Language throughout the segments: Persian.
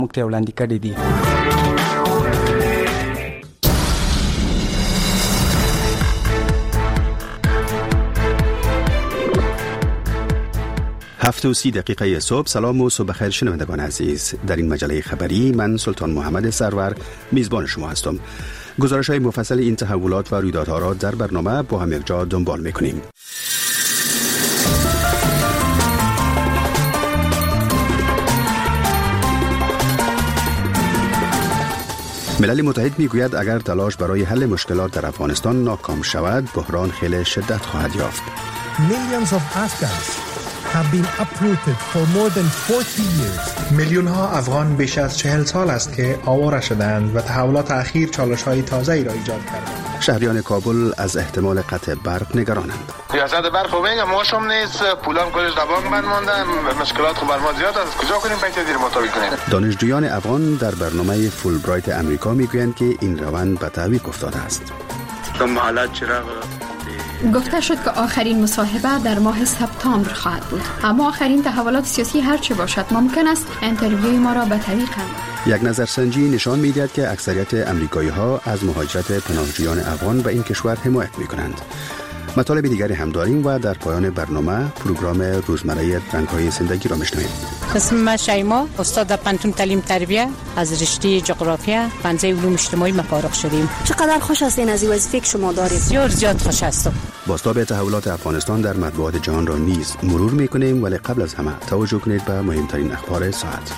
موږ ته وړاندې کړي دي. هفت و 30 دقیقه صبح. سلام و صبح خیر شنوندگان عزیز. در این مجله خبری من سلطان محمد سرور میزبان شما هستم. گزارش‌های مفصل این تحولات و رویدادها را در برنامه با هم یکجا دنبال می‌کنیم. ملل متحد میگوید اگر تلاش برای حل مشکلات در افغانستان ناکام شود، بحران خیلی شدت خواهد یافت. Millions of Afghans have been uprooted for more than 40 years. میلیون‌ها افغان بیش از 40 سال است که آواره شدند و تحولات اخیر چالش‌های تازه‌ای را ایجاد کردند. شهریان کابل از احتمال قطع برق نگرانند. ریاست برق رو بگم ماشم نیست، پولام کلش در بانک بند مونده، مشکلات خو بر ما زیاد است. کجا کنیم پیسه زیر مطابق کنیم؟ دانشجویان افغان در برنامه فولبرایت امریکا میگویند که این روند به تعویق افتاده است. گفته شد که آخرین مصاحبه در ماه سپتامبر خواهد بود، اما آخرین تحولات سیاسی هرچه باشد ممکن است اینترویوی ما را به تعویق کنند. یک نظرسنجی نشان می‌دهد که اکثریت امریکایی‌ها از مهاجرت پناهجویان افغان به این کشور حمایت می‌کنند. مطالب دیگری هم داریم و در پایان برنامه پروگرام روزمره رنگ‌های زندگی را می‌شنویم. اسمم شیما، استاد پانتون تعلیم تربیت از رشته جغرافیا پنجه علوم اجتماعی فارغ شدیم. چقدر خوش هستین از این وظیفه که شما دارید؟ بسیار زیاد خوش هستم. بازتاب تحولات افغانستان در مطبوعات جهان را نیز مرور می‌کنیم، ولی قبل از همه توجه کنید به مهمترین اخبار ساعت.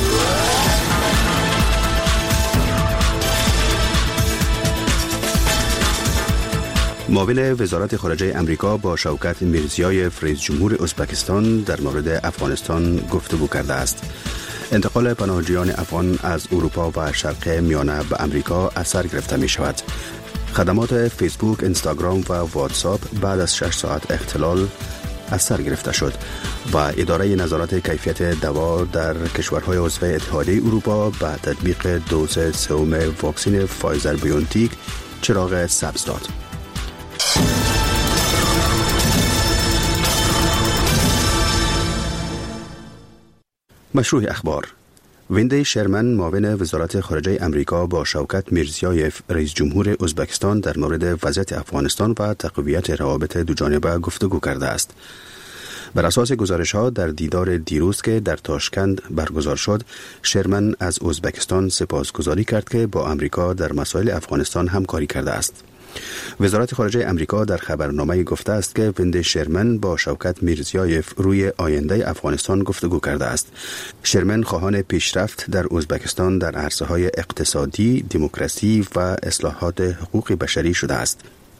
معاون وزارت خارجه امریکا با شوکت میرزیایف رئیس جمهور ازبکستان در مورد افغانستان گفتگو کرده است. انتقال پناهجویان افغان از اروپا و شرق میانه به امریکا اثر گرفته می شود. خدمات فیسبوک، اینستاگرام و واتساپ بعد از 6 ساعت اختلال اثر گرفته شد و اداره نظارت کیفیت دوا در کشورهای عضو اتحادیه اروپا به تطبیق دوز سوم واکسن فایزر بیونتیک چراغ سبز داد. مشروع اخبار. ویندی شرمن معاون وزارت خارجه امریکا با شوکت میرزیایف رئیس جمهور ازبکستان در مورد وضعیت افغانستان و تقویت روابط دوجانبه گفتگو کرده است. بر اساس گزارش‌ها در دیدار دیروز که در تاشکند برگزار شد، شرمن از ازبکستان سپاسگزاری کرد که با امریکا در مسائل افغانستان همکاری کرده است. وزارت خارجه امریکا در خبرنامه گفته است که ویندی شرمن با شوکت میرزیایف روی آینده افغانستان گفتگو کرده است. شرمن خواهان پیشرفت در ازبکستان در عرصه‌های اقتصادی، دموکراسی و اصلاحات حقوق بشری شده است.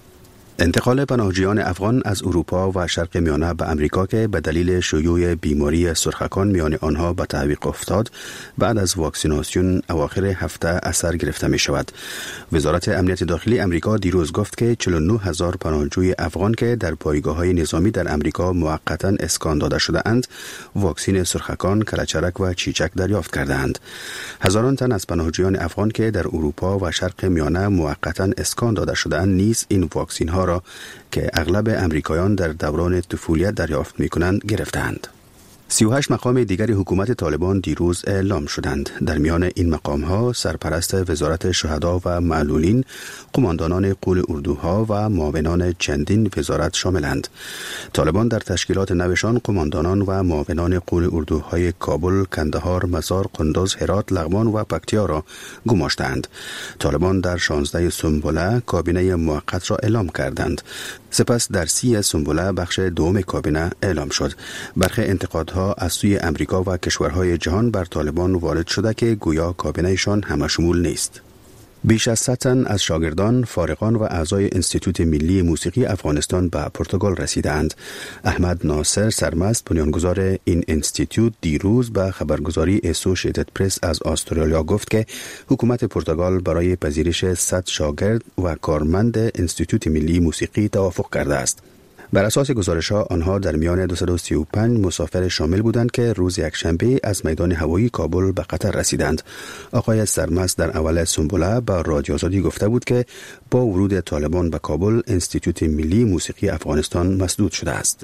انتقال پناهجویان افغان از اروپا و شرق میانه به امریکا که به دلیل شیوع بیماری سرخکان میان آنها به تعویق افتاد، بعد از واکسیناسیون اواخر هفته اثر گرفته می شود. وزارت امنیت داخلی امریکا دیروز گفت که 49,000 پناهجوی افغان که در پایگاه‌های نظامی در امریکا موقتا اسکان داده شده اند، واکسن سرخکان، کلچرک و چیچک دریافت کرده اند. هزاران تن از پناهجویان افغان که در اروپا و شرق میانه موقتا اسکان داده شده اند نیز این واکسن ها را که اغلب امریکایان در دوران طفولیت دریافت می‌کنند گرفتند. 38 مقام دیگر حکومت طالبان دیروز اعلام شدند. در میان این مقام‌ها سرپرست وزارت شهدا و معلولین، قماندانان قول اردوها و معاونان چندین وزارت شاملند. طالبان در تشکیلات نوشان قماندانان و معاونان قول اردوهای کابل، کندهار، مزار، قندوز، هرات، لغمان و پکتیا را گماشتند. طالبان در 16 سنبله کابینه موقت را اعلام کردند. سپس در 30 سنبله بخش دوم کابینه اعلام شد. برخی انتقادها از سوی امریکا و کشورهای جهان بر طالبان وارد شده که گویا کابینه‌شان همشمول نیست. بیش از 100 تن از شاگردان، فارغان و اعضای انستیتوت ملی موسیقی افغانستان به پرتغال رسیدند. احمد ناصر سرمست، بنیانگذار این انستیتوت، دیروز به خبرگزاری اسوشییتد پرس از استرالیا گفت که حکومت پرتغال برای پذیرش 100 شاگرد و کارمند انستیتوت ملی موسیقی توافق کرده است. بر اساس گزارش‌ها آنها در میان 235 مسافر شامل بودند که روز یکشنبه از میدان هوایی کابل به قطر رسیدند. آقای سرمست در اول سنبله با رادیو آزادی گفته بود که با ورود طالبان به کابل انستیتوت ملی موسیقی افغانستان مسدود شده است.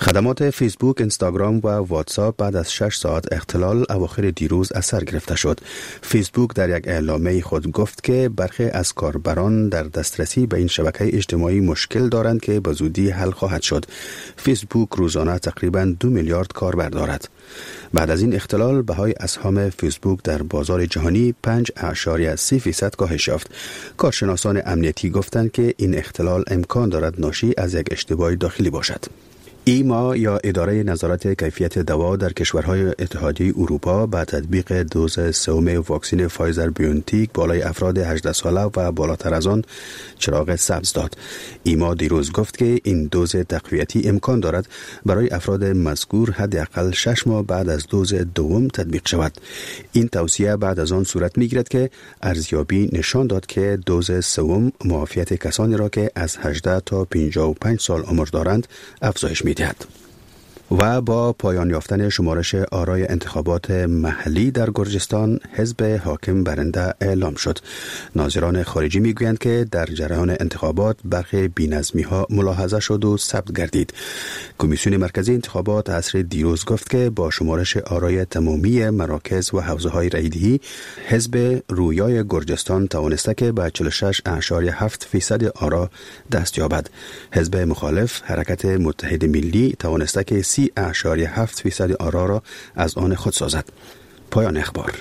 خدمات فیسبوک، اینستاگرام و واتساپ بعد از 6 ساعت اختلال اواخر دیروز از سر گرفته شد. فیسبوک در یک اعلامیه خود گفت که برخی از کاربران در دسترسی به این شبکه اجتماعی مشکل دارند که به زودی حل خواهد شد. فیسبوک روزانه تقریباً 2 میلیارد کاربر دارد. بعد از این اختلال بهای اسهام فیسبوک در بازار جهانی 5.3% کاهش یافت. کارشناسان امنیتی گفتند که این اختلال امکان دارد ناشی از یک اشتباه داخلی باشد. ایما یا اداره نظارت کیفیت دوا در کشورهای اتحادیه اروپا با تطبیق دوز سوم واکسن فایزر بیونتیک بالای افراد 18 ساله و بالاتر از آن چراغ سبز داد. ایما دیروز گفت که این دوز تقویتی امکان دارد برای افراد مذکور حداقل 6 ماه بعد از دوز دوم تطبیق شود. این توصیه بعد از آن صورت میگیرد که ارزیابی نشان داد که دوز سوم معافیت کسانی را که از 18 تا 55 سال عمر دارند افزایش می‌دهد. و با پایان یافتن شمارش آرای انتخابات محلی در گرجستان، حزب حاکم برنده اعلام شد. ناظران خارجی میگویند که در جریان انتخابات برخی بی‌نظمی‌ها ملاحظه شد و ثبت گردید. کمیسیون مرکزی انتخابات عصر دیروز گفت که با شمارش آرای تمامی مراکز و حوزه‌های رایدهی، حزب رویای گرجستان توانسته که به 46.7% آرا دست یابد. حزب مخالف حرکت متحد ملی توانسته که 30.7% آرا را از آن خود سازد. پایان اخبار.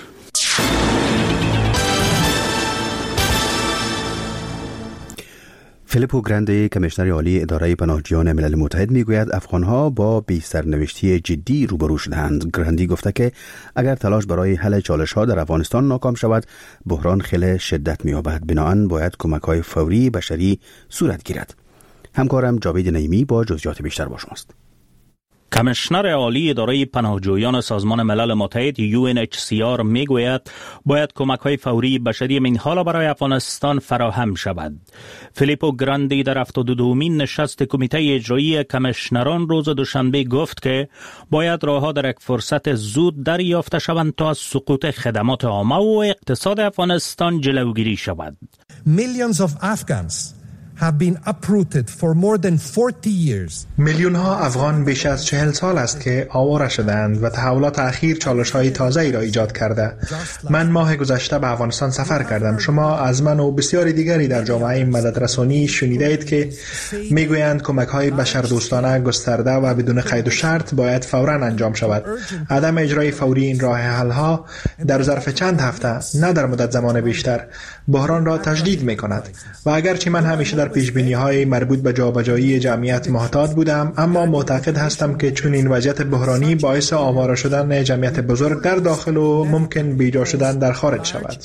فیلیپو گراندی، کمیشنر عالی اداره پناهجویان ملل متحد، میگوید افغانها با بی سرنوشتی جدی روبرو شدند. گراندی گفته که اگر تلاش برای حل چالش‌ها در افغانستان ناکام شود، بحران خیلی شدت می‌یابد. بنابراین باید کمک‌های فوری بشری صورت گیرد. همکارم جاوید نعیمی با جزئیات بیشتر با شماست. کمیشنر عالی اداره پناهجویان سازمان ملل متحد UNHCR میگوید باید کمک‌های فوری بشری من حالا برای افغانستان فراهم شود. فیلیپو گراندی در 72مین نشست کمیته اجرایی کمیشنران روز دوشنبه گفت که باید راه‌ها در یک فرصت زود دریافته شوند تا از سقوط خدمات عامه و اقتصاد افغانستان جلوگیری شود. Millions of Afghans have been uprooted for more than 40 years. میلیون ها افغان بیش از 40 سال است که آواره شدند و تحولات اخیر چالش‌های تازه‌ای را ایجاد کرده. من ماه گذشته به افغانستان سفر کردم. شما از من و بسیاری دیگری در جامعه مددرسانی شنیده اید که میگویند کمک‌های بشردوستانه گسترده و بدون قید و شرط باید فوراً انجام شود. عدم اجرای فوری این راه حل‌ها در ظرف چند هفته، نه در مدت زمان بیشتر، بحران را تجدید می‌کند. و اگرچه من همیشه در پیشبینی‌های مربوط به جابجایی جمعیت محتاط بودم، اما معتقد هستم که چون این وضعیت بحرانی باعث آواره شدن جمعیت بزرگ در داخل و ممکن بیجا شدن در خارج شود.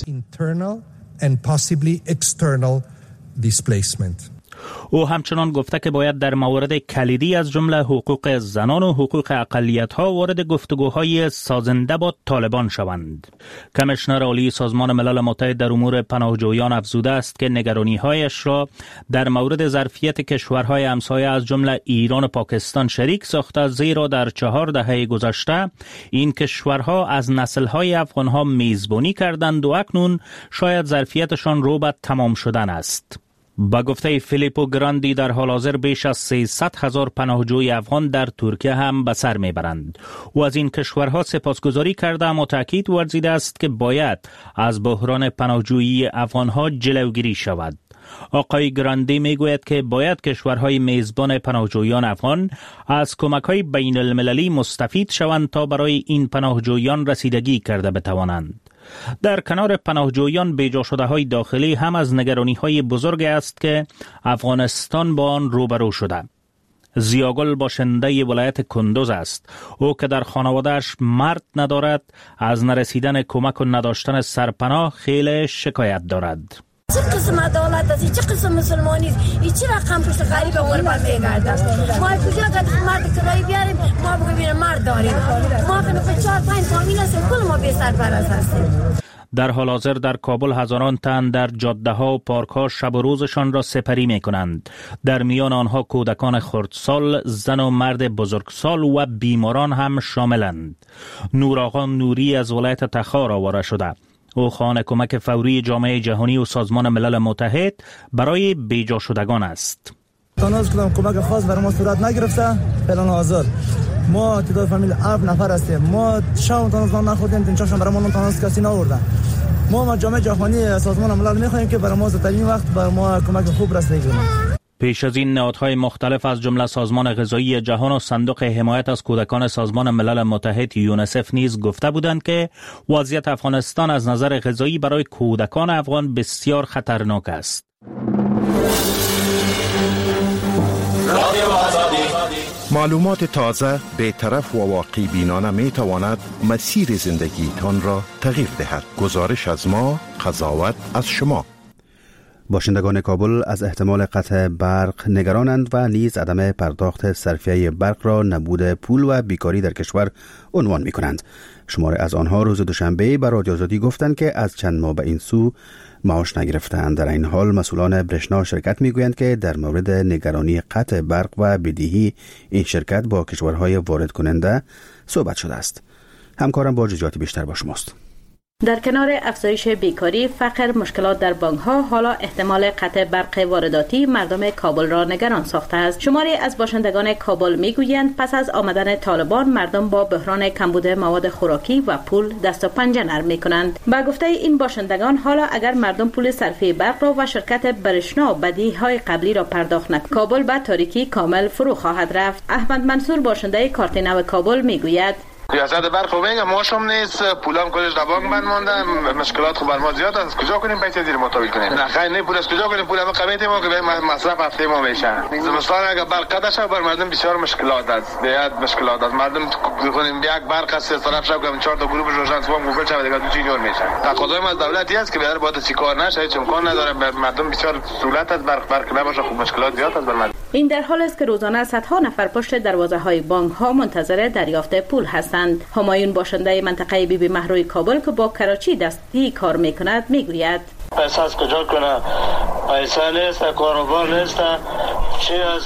او همچنان گفته که باید در موارد کلیدی از جمله حقوق زنان و حقوق اقلیت‌ها وارد گفتگوهای سازنده با طالبان شوند. کمیشنر عالی سازمان ملل متحد در امور پناهجویان افزوده است که نگرانی‌هایش را در مورد ظرفیت کشورهای همسایه از جمله ایران و پاکستان شریک ساخته، زیرا در 4 دهه گذشته این کشورها از نسل‌های افغان‌ها میزبانی کردند و اکنون شاید ظرفیتشان رو به تمام شدن است. با گفته فیلیپو گراندی در حال حاضر بیش از 300,000 پناهجوی افغان در ترکیه هم به سر میبرند. او از این کشورها سپاسگزاری کرده اما تاکید ورزیده است که باید از بحران پناهجویی افغانها جلوگیری شود. آقای گراندی میگوید که باید کشورهای میزبان پناهجویان افغان از کمک‌های بین المللی مستفید شوند تا برای این پناهجویان رسیدگی کرده بتوانند. در کنار پناهجویان بیجا شده های داخلی هم از نگرانی های بزرگ است که افغانستان با آن روبرو شده. زیاگل باشنده ولایت کندوز است. او که در خانوادهش مرد ندارد، از نرسیدن کمک و نداشتن سرپناه خیلی شکایت دارد. چه قسم عدالت است؟ چه قسم مسلمانی است؟ این چه رقم پشت غریب غربت میگرده؟ ما کجا قد مرد کرایی بیاریم؟ ما بگیم مرد داریم. ما کنه 4-5 فامیل هستیم، کل ما بی سرپرست هستیم. در حال حاضر در کابل هزاران تن در جاده ها و پارک ها شب و روزشان را سپری می کنند. در میان آنها کودکان خردسال، زن و مرد بزرگسال و بیماران هم شاملند. نورآقا نوری از ولایت تخار آواره شده. او خواهان کمک فوری جامعه جهانی و سازمان ملل متحد برای بیجا شدگان است. تناز کدام کمک خاص برای ما صورت نگرفته. فعلا حاضر ما تعداد فامیل 7 نفر هستیم. ما شام تناز نخوردیم، تنچاشم برای ما تناز کسی نآوردن. ما جامعه جهانی سازمان ملل می‌خوایم که برای ما زودترین وقت برای ما کمک خوب رسیدگی کنه. پیش از این نهادهای مختلف از جمله سازمان غذایی جهان و صندوق حمایت از کودکان سازمان ملل متحد یونیسف نیز گفته بودند که وضعیت افغانستان از نظر غذایی برای کودکان افغان بسیار خطرناک است. معلومات تازه، بی‌طرف و واقع بینانه می تواند مسیر زندگیتان را تغییر دهد. گزارش از ما، قضاوت از شما. باشندگان کابل از احتمال قطع برق نگرانند و نیز عدم پرداخت صرفیه برق را نبود پول و بیکاری در کشور عنوان می کنند. شماره از آنها روز دوشنبه به رادیو آزادی گفتند که از چند ماه به این سو معاش نگرفتند. در این حال مسئولان برشنا شرکت می گویند که در مورد نگرانی قطع برق و بدهی این شرکت با کشورهای وارد کننده صحبت شده است. همکارم با جزئیات بیشتر با شماست. در کنار افزایش بیکاری، فقر، مشکلات در بانک‌ها، حالا احتمال قطع برق وارداتی مردم کابل را نگران ساخته است. شماری از باشندگان کابل میگویند پس از آمدن طالبان مردم با بحران کمبود مواد خوراکی و پول دست و پنجه نرم می‌کنند. با گفته این باشندگان، حالا اگر مردم پول صرفه برق را و شرکت برشنا بدیهی‌های قبلی را پرداخت نکند، کابل به تاریکی کامل فرو خواهد رفت. احمد منصور باشنده کارت نو کابل میگوید ریاست برق رو میگم ماشم نیست، پولام کلش در بانک بند مونده، مشکلات خو بر ما زیاد است. کجا کنیم پیسه زیر مطابق کنیم؟ نه خیر نه، پول از کجا کنیم؟ پول ما قبیت ما که مصرف هفته ما میشه. زمستان اگر برق قطع شه بر مردم بسیار مشکلات است. بیاد مشکلات است. مردم کنیم یک برق از سه طرف شب که 4 تا گروه روشن سوم گوگل شب دیگه دو چینور میشه. تقاضای ما از دولتی است که بیاد باید چیکار نشه، هیچ امکان نداره. مردم بسیار سهولت از برق نباشه، خوب مشکلات زیاد است بر مردم. این در حالی است که روزانه صدها نفر پشت دروازه‌های بانک‌ها منتظر دریافت پول هستند. همایون باشنده منطقه بی بی مهروی کابل که با کراچی دستی کار میکند میگوید پیسه از کجا کنه؟ پیسه نیست، کاروبار نیست، چی از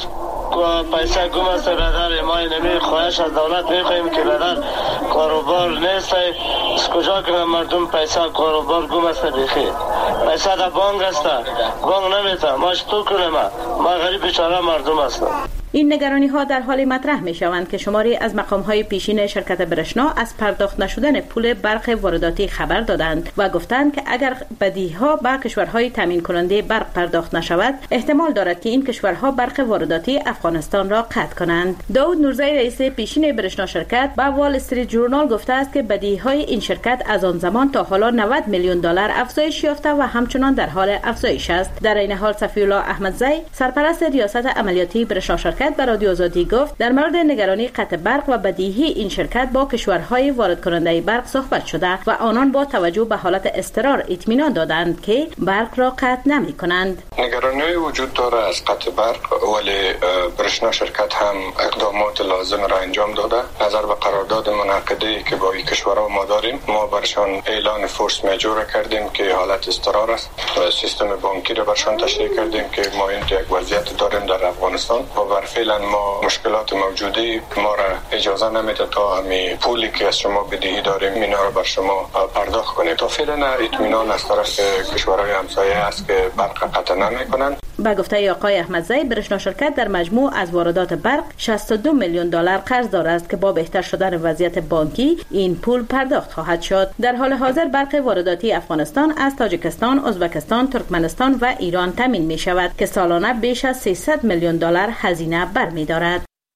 پیسه گم است برادر. ما اینمی خواهش از دولت میخواهیم که برادر کاروبار نیست، از کجا کنه مردم پیسه کاروبار گم است بخیر. پیسه در بانک است، بانک نمیته، ما تو کنیم، ما غریب بیچاره مردم هستم. این نگرانی ها در حال مطرح می شوند که شماری از مقام های پیشین شرکت برشنا از پرداخت نشدن پول برق وارداتی خبر دادند و گفتند که اگر بدیهی ها به کشورهای تامین کننده برق پرداخت نشود، احتمال دارد که این کشورها برق وارداتی افغانستان را قطع کنند. داود نورزی رئیس پیشین برشنا شرکت به وال استریت جورنال گفته است که بدیهی های این شرکت از آن زمان تا حالا 90 میلیون دلار افزایش یافته و همچنان در حال افزایش است. در این حال صفی الله احمدزی سرپرست ریاست عملیاتی برشنا شرکت به رادیو آزادی گفت در مورد نگرانی قطع برق و بدیهی این شرکت با کشورهای وارد کننده برق صحبت شده و آنان با توجه به حالت اضطرار اطمینان دادند که برق را قطع نمی کنند. نگرانی وجود داره از قطع برق، ولی برشنا شرکت هم اقدامات لازم را انجام داده. نظر به قرارداد منعقده‌ای که با این کشورها ما داریم، ما برشان اعلان فورس میجور کردیم که حالت اضطرار است. سیستم بانکی را برشان تشریح کردیم که ما این یک وضعیت داریم در افغانستان و فعلا ما مشکلات موجودی ما را اجازه نمیده تا همین پولی که از شما بدهی داریم اینا را بر شما پرداخت کنیم. تا فعلا اطمینان از طرف کشورهای همسایه است که برق قطع نمیکنند. با گفته آقای احمدزی، برشنا شرکت در مجموع از واردات برق 62 میلیون دلار قرض دارد که با بهتر شدن وضعیت بانکی این پول پرداخت خواهد شد. در حال حاضر برق وارداتی افغانستان از تاجیکستان، ازبکستان، ترکمنستان و ایران تامین می شود که سالانه بیش از 300 میلیون دلار هزینه برمی‌دارد.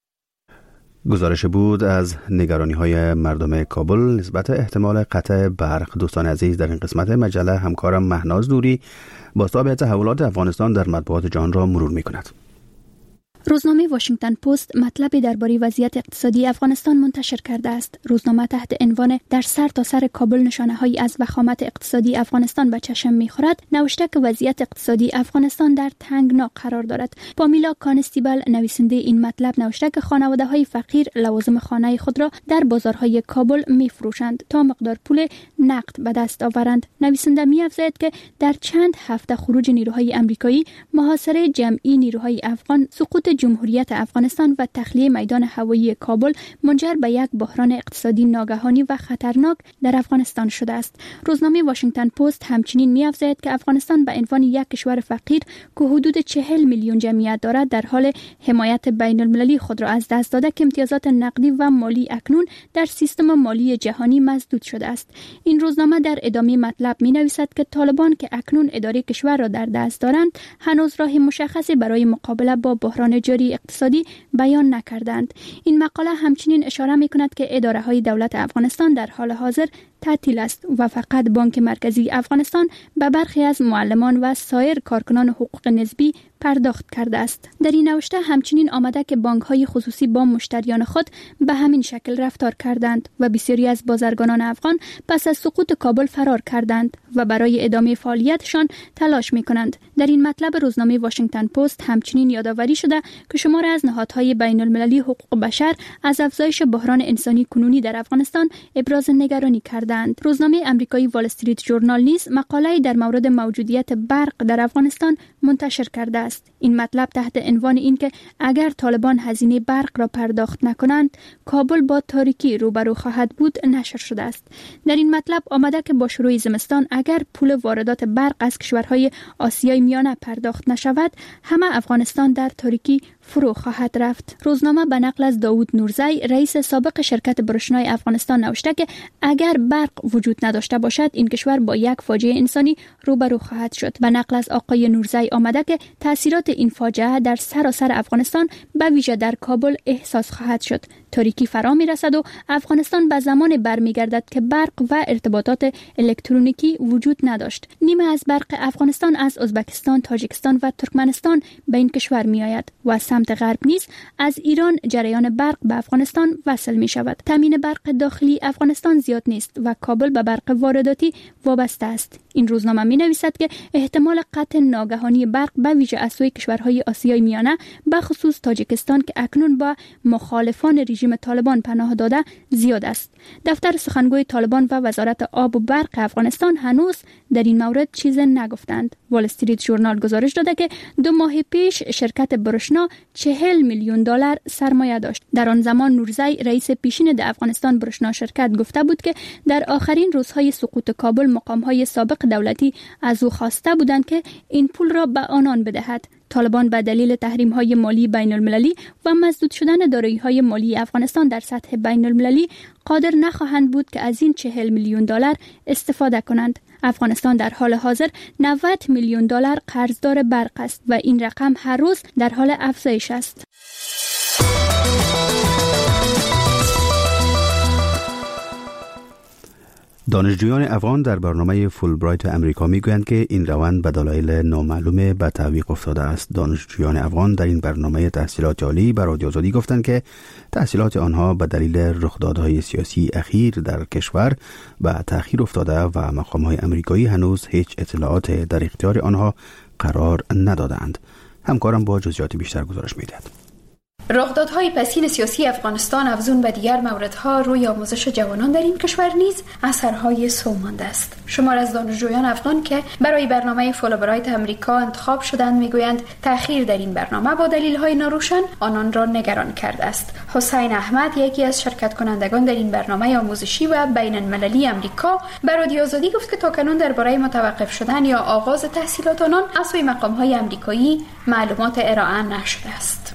گزارش بود از نگرانی‌های مردم کابل نسبت احتمال قطع برق. دوستان عزیز، در این قسمت مجله همکارم مهناز نوری با تحولات افغانستان در مطبوعات جهان را مرور می‌کند. روزنامه واشنگتن پست مطلبی درباره وضعیت اقتصادی افغانستان منتشر کرده است. روزنامه تحت عنوان در سر تا سر کابل نشانه‌هایی از وخامت اقتصادی افغانستان به چشم می‌خورد، نوشته که وضعیت اقتصادی افغانستان در تنگنا قرار دارد. پامیلا کانستیبل نویسنده این مطلب نوشته که خانواده‌های فقیر لوازم خانه خود را در بازارهای کابل می‌فروشند تا مقدار پول نقد به دست آورند. نویسنده می‌افزاید که در چند هفته خروج نیروهای آمریکایی، محاصره جمعی نیروهای افغان، سقوط جمهوریت افغانستان و تخلیه میدان هوایی کابل منجر به یک بحران اقتصادی ناگهانی و خطرناک در افغانستان شده است. روزنامه واشنگتن پست همچنین می‌افزاید که افغانستان به عنوان یک کشور فقیر که حدود 40 میلیون جمعیت دارد در حال حمایت بین المللی خود را از دست داده که امتیازات نقدی و مالی اکنون در سیستم مالی جهانی مسدود شده است. این روزنامه در ادامه مطلب می‌نویسد که طالبان که اکنون اداره کشور را در دست دارند هنوز راه مشخصی برای مقابله با بحران جاری اقتصادی بیان نکردند. این مقاله همچنین اشاره می‌کند که اداره‌های دولت افغانستان در حال حاضر تعطیل است و فقط بانک مرکزی افغانستان به برخی از معلمان و سایر کارکنان حقوق نسبی پرداخت کرده است. در این نوشته همچنین آمده که بانک‌های خصوصی با مشتریان خود به همین شکل رفتار کردند و بسیاری از بازرگانان افغان پس از سقوط کابل فرار کردند و برای ادامه فعالیتشان تلاش می‌کنند. در این مطلب روزنامه واشنگتن پست همچنین یادآوری شده که شماری از نهادهای بین المللی حقوق بشر از افزایش بحران انسانی کنونی در افغانستان ابراز نگرانی کردند. روزنامه آمریکایی وال استریت ژورنال نیز مقاله‌ای در مورد موجودیت برق در افغانستان منتشر کرده است. این مطلب تحت عنوان این که اگر طالبان هزینه برق را پرداخت نکنند کابل با تاریکی روبرو خواهد بود نشر شده است. در این مطلب آمده که با شروع زمستان اگر پول واردات برق از کشورهای آسیای میانه پرداخت نشود همه افغانستان در تاریکی فرو خواهد رفت. روزنامه به نقل از داوود نورزی رئیس سابق شرکت برشنای افغانستان نوشته که اگر برق وجود نداشته باشد این کشور با یک فاجعه انسانی روبرو خواهد شد. به نقل از آقای نورزی آمده که تاثیرات این فاجعه در سراسر افغانستان به ویژه در کابل احساس خواهد شد. تاریکی فرا می رسد و افغانستان به زمان برمیگردد که برق و ارتباطات الکترونیکی وجود نداشت. نیمه از برق افغانستان از ازبکستان، تاجیکستان و ترکمنستان به این کشور می آید و سمت غرب نیز از ایران جریان برق به افغانستان وصل می شود. تامین برق داخلی افغانستان زیاد نیست و کابل به برق وارداتی وابسته است. این روزنامه می نویسد که احتمال قطع ناگهانی برق به ویژه از سوی کشورهای آسیای میانه به خصوص تاجیکستان که اکنون با مخالفان رژیم طالبان پناه داده زیاد است. دفتر سخنگوی طالبان و وزارت آب و برق افغانستان هنوز در این مورد چیز نگفتند. وال استریت ژورنال گزارش داده که 2 ماه پیش شرکت برشنا 40 میلیون دلار سرمایه داشت. در آن زمان نورزی رئیس پیشین د افغانستان برشنا شرکت گفته بود که در آخرین روزهای سقوط کابل مقامهای سابق دولتی از او خواسته بودند که این پول را به آنان بدهد. طالبان به دلیل تحریم‌های مالی بین المللی و مسدود شدن دارایی‌های مالی افغانستان در سطح بین المللی قادر نخواهند بود که از این 40 میلیون دلار استفاده کنند. افغانستان در حال حاضر 90 میلیون دلار قرضدار برق است و این رقم هر روز در حال افزایش است. دانشجویان افغان در برنامه فولبرایت امریکا میگویند که این روند به دلایل نامعلوم به تعویق افتاده است. دانشجویان افغان در این برنامه تحصیلات عالی به رادیو آزادی گفتند که تحصیلات آنها به دلیل رخدادهای سیاسی اخیر در کشور به تأخیر افتاده و مقام‌های امریکایی هنوز هیچ اطلاعات در اختیار آنها قرار ندادند. همکارم با جزئیات بیشتر گزارش می‌دهد. رخدادهای پسین سیاسی افغانستان افزون به دیگر موردها روی آموزش جوانان در این کشور نیز اثرهای سو مانده است. شمار از دانشجویان افغان که برای برنامه فولبرایت امریکا انتخاب شدند میگویند تأخیر در این برنامه با دلیل‌های ناروشن آنان را نگران کرده است. حسین احمد یکی از شرکت کنندگان در این برنامه آموزشی و بین المللی امریکا به رادیو آزادی گفت که تاکنون درباره متوقف شدن یا آغاز تحصیلات آنان از سوی مقام‌های امریکایی معلومات ارائه نشده است.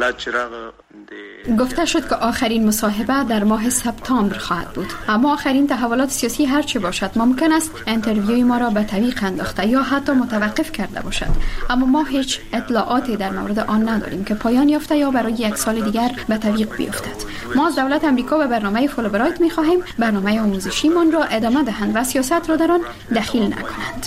گفته شد که آخرین مصاحبه در ماه سپتامبر خواهد بود، اما آخرین تحولات سیاسی هر چه باشد ممکن است انترویوی ما را به تعویق انداخته یا حتی متوقف کرده باشد، اما ما هیچ اطلاعاتی در مورد آن نداریم که پایان یافته یا برای یک سال دیگر به تعویق بیفتد. ما از دولت امریکا به برنامه فولبرایت می‌خواهیم برنامه آموزشیمان را ادامه دهند و سیاست را در آن دخیل نکنند.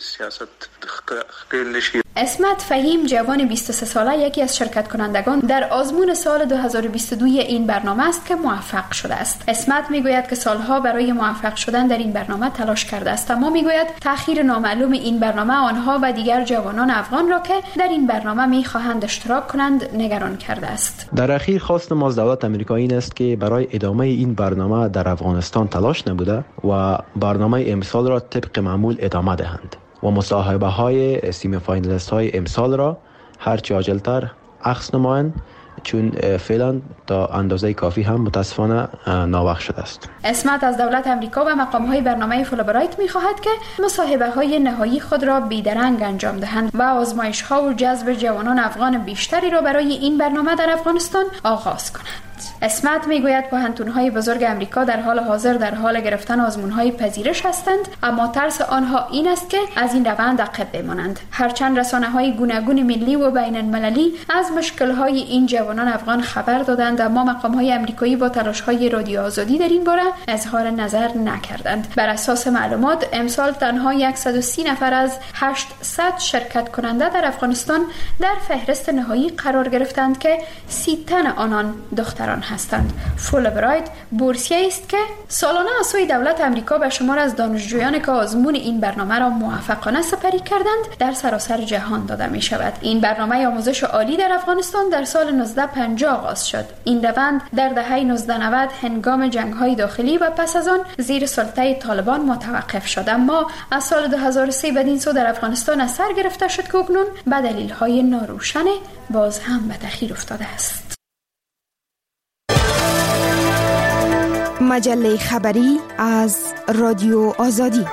اسمت فهیم جوان 23 ساله یکی از شرکت کنندگان در آزمون سال 2022 این برنامه است که موفق شده است. اسمت میگوید که سالها برای موفق شدن در این برنامه تلاش کرده است، اما میگوید تأخیر نامعلوم این برنامه آنها و دیگر جوانان افغان را که در این برنامه میخواهند اشتراک کنند نگران کرده است. در اخیر خواست ما از دولت امریکا این است که برای ادامه این برنامه در افغانستان تلاش نبوده و برنامه امسال را طبق معمول ادامه دهند و مصاحبه های سیمی فاینالیست های امسال را هرچی عاجلتر عکس نمایند، چون فعلا تا اندازه کافی هم متاسفانه ناوقت شده است. اسمت از دولت امریکا و مقام‌های برنامه فولبرایت می‌خواهد که مصاحبه‌های نهایی خود را بیدرنگ انجام دهند و آزمایش‌ها و جذب جوانان افغان بیشتری را برای این برنامه در افغانستان آغاز کنند. اسمت میگوید پوهنتون‌های بزرگ امریکا در حال حاضر در حال گرفتن آزمون‌های پذیرش هستند، اما ترس آنها این است که از این روند عقب بمانند. هرچند رسانه‌های گوناگون ملی و بین‌المللی از مشکل‌های این جوانان افغان خبر دادند، اما مقام‌های امریکایی با تلاش‌های رادیو آزادی در این باره اظهار نظر نکردند. بر اساس معلومات امسال تنها 130 نفر از 800 شرکت کننده در افغانستان در فهرست نهایی قرار گرفتند که 30 تن آنان دختران هستند. فولبرایت بورسیه است که سالانه از سوی دولت امریکا به شمار از دانشجویان که آزمون این برنامه را موفقانه سپری کردند در سراسر جهان داده می شود. این برنامه آموزش عالی در افغانستان در سال 1950 آغاز شد. این روند در دهه 1990 هنگام جنگ‌های داخلی و پس از آن زیر سلطه طالبان متوقف شد، اما از سال 2003 بدین سو در افغانستان اثر گرفته شد که اکنون به دلیل‌های ناروشن باز هم به تأخیر افتاده است. مجله خبری از رادیو آزادی.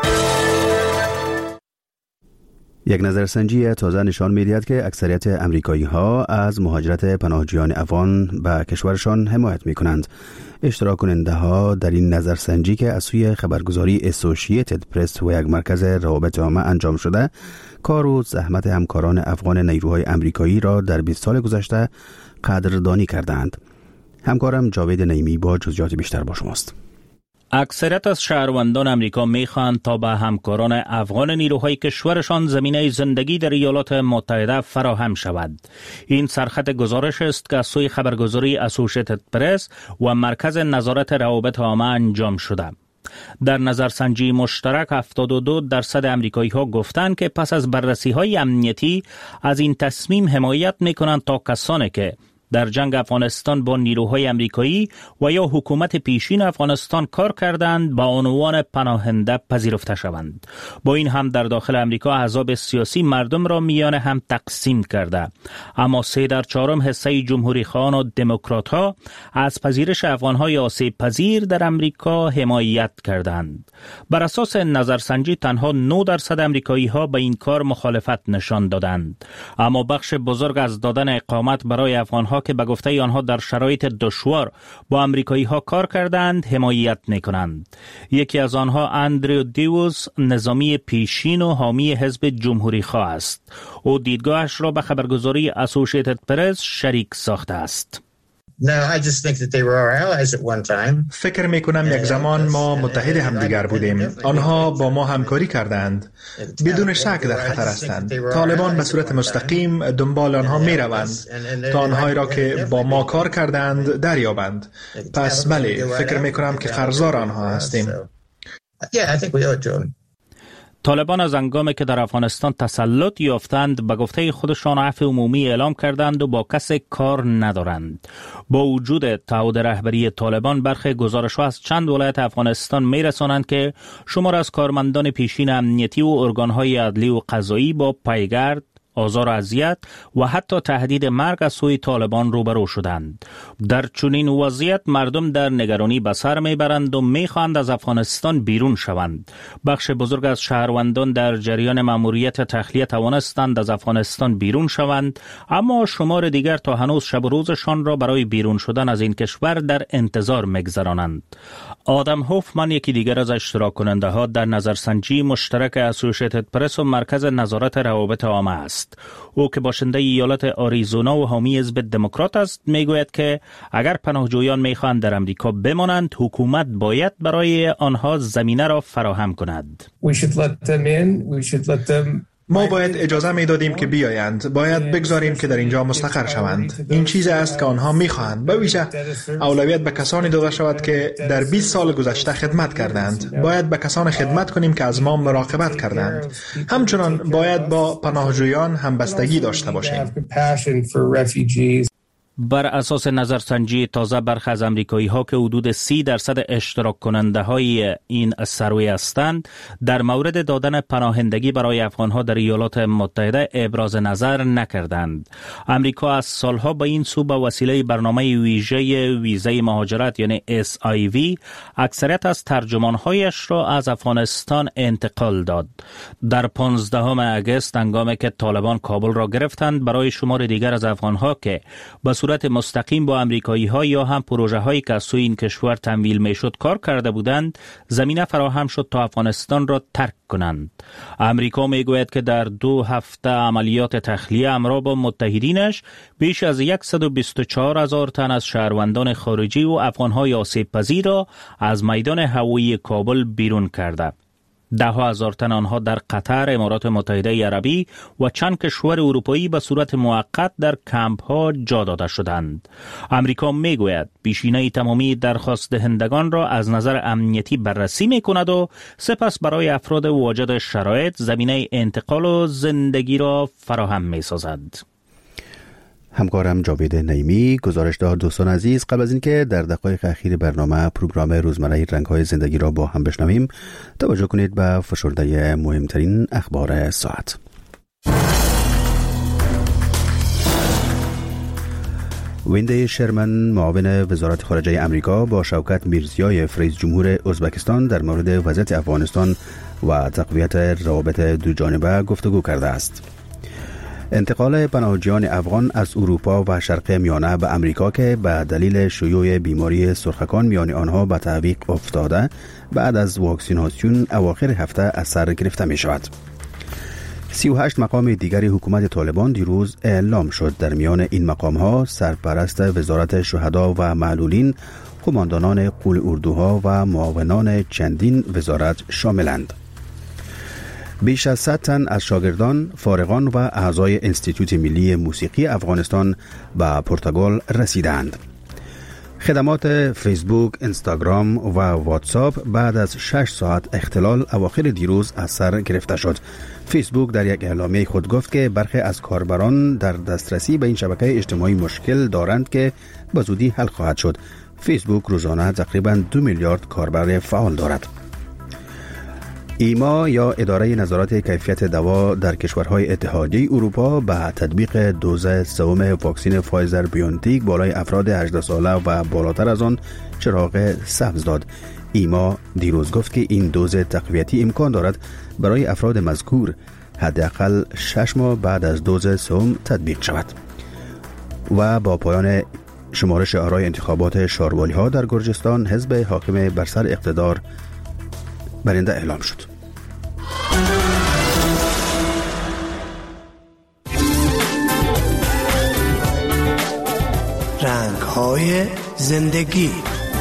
یک نظرسنجی تازه نشان می‌دهد که اکثریت امریکایی‌ها از مهاجرت پناهجویان افغان به کشورشان حمایت می‌کنند. اشتراک کننده‌ها در این نظرسنجی که از سوی خبرگزاری اسوسییتد پرس و یک مرکز روابط عامه انجام شده، کار و زحمت همکاران افغان نیروهای امریکایی را در 20 سال گذشته قدردانی کردند. همکارم جاوید نعیمی با جزئیات بیشتر با شماست. اکثریت از شهروندان امریکا می‌خواهند تا به همکاران افغان نیروهای کشورشان زمینه زندگی در ایالات متحده فراهم شود. این سرخط گزارش است که از سوی خبرگزاری اسوسییتد پرس و مرکز نظارت روابط عامه انجام شده. در نظرسنجی مشترک 72% امریکایی‌ها گفتند که پس از بررسی‌های امنیتی از این تصمیم حمایت می‌کنند تا کسانی که در جنگ افغانستان با نیروهای امریکایی و یا حکومت پیشین افغانستان کار کردند با عنوان پناهنده پذیرفته شوند. با این هم در داخل امریکا احزاب سیاسی مردم را میان هم تقسیم کرده، اما 3/4 حصه جمهوری خواهان و دموکرات ها از پذیرش افغانهای آسیب پذیر در امریکا حمایت کردند. بر اساس نظرسنجی تنها 9% امریکایی ها به این کار مخالفت نشان دادند، اما بخش بزرگ از دادن اقامت برای افغانها که به گفته آنها در شرایط دشوار با امریکایی ها کار کردند حمایت میکنند. یکی از آنها اندریو دیوز، نظامی پیشین و حامی حزب جمهوری خواه است. او دیدگاهش را به خبرگزاری اسوسییتد پرس شریک ساخته است. فکر میکنم یک زمان ما متحد همدیگر بودیم. آنها با ما همکاری کردند. بدون شک در خطر هستند. طالبان به صورت مستقیم دنبال آنها می روند تا آنهایی را که با ما کار کردند دریابند. پس بله، فکر میکنم که قرضدار آنها هستیم. طالبان از هنگامی که در افغانستان تسلط یافتند به گفته خودشان عفو عمومی اعلام کردند و با کسی کار ندارند. با وجود تعهد رهبری طالبان، برخی گزارش‌ها از چند ولایت افغانستان می‌رسانند که شمار از کارمندان پیشین امنیتی و ارگان‌های عدلی و قضایی با پیگرد، آزار و اذیت و حتی تهدید مرگ از سوی طالبان روبرو شدند. در چنین وضعیت مردم در نگرانی به سر میبرند و میخواهند از افغانستان بیرون شوند. بخش بزرگ از شهروندان در جریان مأموریت تخلیه توانستند از افغانستان بیرون شوند، اما شمار دیگر تا هنوز شب و روزشان را برای بیرون شدن از این کشور در انتظار میگذرانند. آدم هوفمن، یکی دیگر از اشتراک کننده ها در نظرسنجی مشترک اسوسییتد پرس و مرکز نظارت روابط عامه است. او که باشنده ایالت آریزونا و حامی حزب دموکرات است، میگوید که اگر پناهجویان میخواهند در امریکا بمانند، حکومت باید برای آنها زمینه را فراهم کند. ما باید اجازه میدادیم که بیایند. باید بگذاریم که در اینجا مستقر شوند. این چیزی است که آنها میخواهند. به ویژه اولویت به کسانی داده شود که در 20 سال گذشته خدمت کردند. باید به کسان خدمت کنیم که از ما مراقبت کردند. همچنان باید با پناهجویان همبستگی داشته باشیم. بر اساس نظرسنجی تازه برخی از امریکایی ها که حدود 30% اشتراک کننده های این سروی هستند در مورد دادن پناهندگی برای افغان ها در ایالات متحده ابراز نظر نکردند. امریکا از سالها به این سو به وسیله برنامه ویژه ویزای مهاجرت یعنی SIV اکثریت از ترجمانهایش را از افغانستان انتقال داد. در 15 اگست هنگامی که طالبان کابل را گرفتند برای شمار دیگر از افغانها که به صورت مستقیم با امریکایی ها یا هم پروژه هایی که از سوی این کشور تمویل می شد کار کرده بودند زمینه فراهم شد تا افغانستان را ترک کنند. امریکا می گوید که در 2 هفته عملیات تخلیه همراه با متحدینش بیش از 124,000 تن از شهروندان خارجی و افغانهای آسیب پذیر را از میدان هوایی کابل بیرون کرده. 10,000 تن آنها در قطر، امارات متحده عربی و چند کشور اروپایی به صورت موقت در کمپ ها جا داده شدند. امریکا می گوید پیشینه تمامی درخواست دهندگان را از نظر امنیتی بررسی می کند و سپس برای افراد واجد شرایط زمینه انتقال و زندگی را فراهم می سازد. همکارم جاوید نعیمی گزارش داد. دوستان عزیز، قبل از اینکه در دقایق اخیر برنامه پروگرام روزمره رنگ‌های زندگی را با هم بشنویم، توجه کنید به فشرده مهمترین اخبار ساعت. ویندی شرمن معاون وزارت خارجه امریکا با شوکت میرزیایف رئیس جمهور ازبکستان در مورد وضعیت افغانستان و تقویت روابط دو جانبه گفتگو کرده است. انتقال پناهجویان افغان از اروپا و شرق میانه به امریکا که به دلیل شیوع بیماری سرخکان میان آنها به تعویق افتاده بعد از واکسیناسیون اواخر هفته از سر گرفته می شود. 38 مقام دیگر حکومت طالبان دیروز اعلام شد. در میان این مقام ها سرپرست وزارت شهدا و معلولین، قماندانان قول اردوها و معاونان چندین وزارت شاملند. بیش از 100 تن از شاگردان، فارغان و اعضای انستیتوت ملی موسیقی افغانستان به پرتغال رسیدند. خدمات فیسبوک، اینستاگرام و واتساپ بعد از 6 ساعت اختلال اواخر دیروز از سر گرفته شد. فیسبوک در یک اعلامیه خود گفت که برخی از کاربران در دسترسی به این شبکه اجتماعی مشکل دارند که به زودی حل خواهد شد. فیسبوک روزانه تقریباً 2 میلیارد کاربر فعال دارد. ایما یا اداره نظارت کیفیت دوا در کشورهای اتحادیه اروپا به تطبیق دوز سوم واکسن فایزر بیونتیک بالای افراد 18 ساله و بالاتر از آن چراغ سبز داد. ایما دیروز گفت که این دوز تقویتی امکان دارد برای افراد مذکور حداقل 6 ماه بعد از دوز سوم تطبیق شود. و با پایان شمارش آرای انتخابات شاروالی ها در گرجستان، حزب حاکم بر سر اقتدار برنده اعلام شد. رنگ‌های زندگی.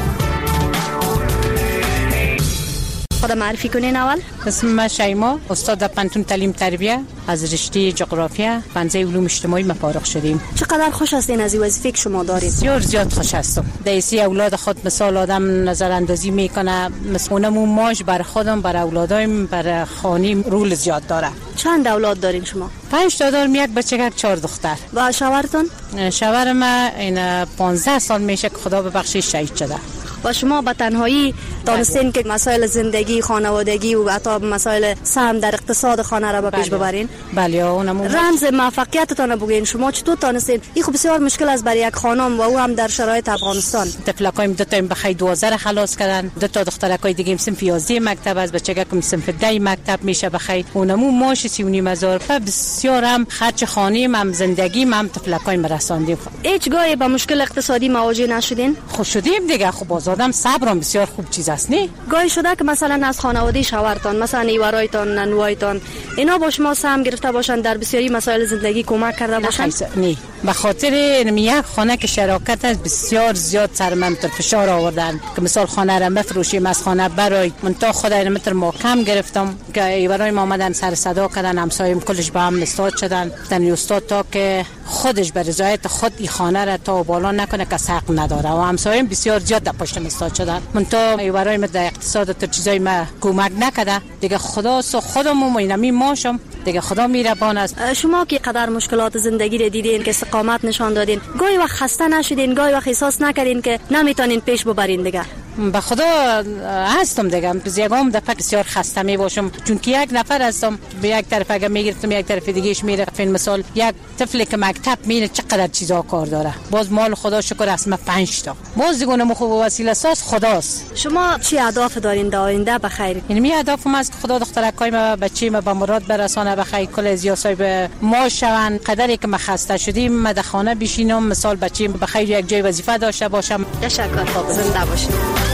خودم معرفی کنین اول. اسم من شیما، استاد در پنتون تعلیم تربیه از رشته جغرافیا فنزه علوم اجتماعی فارغ شدیم. چقدر خوش هستین از این وظیفه که شما دارید؟ بسیار زیاد خوش هستم. دیسی اولاد خود مثال آدم نظر اندازی میکنه، مسئولمون ماش بر خودم، بر اولادایم، بر خانیم رول زیاد داره. چند اولاد دارین شما؟ 5 تا دارم، یک بچه 4 دختر. و شوهرتون؟ شوهر من این 15 سال میشه که خدا ببخشه شهید شده. و شما به تنهایی دانستین که مسائل زندگی، خانوادگی و حتی مسائل سهم در اقتصاد خانه را به پیش ببرین؟ بله. اونم رمز موفقیتتان بگین. شما چطور تانستین؟ این خب بسیار مشکل است برای یک خانم و او هم در شرایط افغانستان. طفلکایم 2 تا بخای 12 خلاص کردن، 2 تا دخترکای دیگه صنف 11 مکتب از بچگکم صنف 10 مکتب میشه بخای. اونمو ماش 3,500 بسیار هم خرج خانه‌ام هم زندگیم هم طفلکایم رساندیم. هیچ گاهی با مشکل اقتصادی مواجه نشدین؟ خب شدیم دیگه. خب آدم صبرم بسیار خوب چیز است نه. گاهی شده که مثلا از خانواده شوهرتان، مثلا ایورایتان، ننوایتان، اینا با شما سهم گرفته باشن در بسیاری مسائل زندگی کمک کرده باشن؟ نه. به خاطر یک خانه که شراکت است بسیار زیاد سر من تر فشار آوردن که مثال خانه را مفروشیم، از خانه برای من تا خدای متر محکم گرفتم که ایورای ما آمدن سر صدا کردن، همسایم کلش به هم استاد شدن. تن استاد تا که خودش به رضایت خود این خانه را تا بالا نکنه که حق نداره و همسایم بسیار زیاد در پشت استاد شدن. من تا ایورای در اقتصاد تا چیزای ما کمک نکرده دیگه. خدا سو خودم و اینمی ماشم دیگه خدا مهربان است. شما که قدر مشکلات زندگی رو دیدین که استقامت نشان دادین، گاهی وقت خسته نشدین؟ گاهی وقت احساس نکردین که نمیتونین پیش ببرین دیگه؟ به خدا هستم دیگه، یکم دفعه بسیار خسته می باشم، چون که یک نفر هستم، به یک طرف اگه میگرفتم یک طرف دیگهش میرفتم. مثال یک طفلی که مکتب میره چقدر چیزا کار داره، باز مال خدا شکر است ما 5 تا، باز دیگه نمو خوب وسیله ساز خداست. شما چی اهداف دارین در آینده بخیر؟ یعنی می اهدافم است که خدا دخترکای ما بچی ما به مراد برسانه، بخیر کل ازیا صاحب ما شوند. قدری که ما خسته شدیم ما در خانه بشینم، مثال بچی بخیر یک جای وظیفه داشته باشم. تشکر، زنده باشید.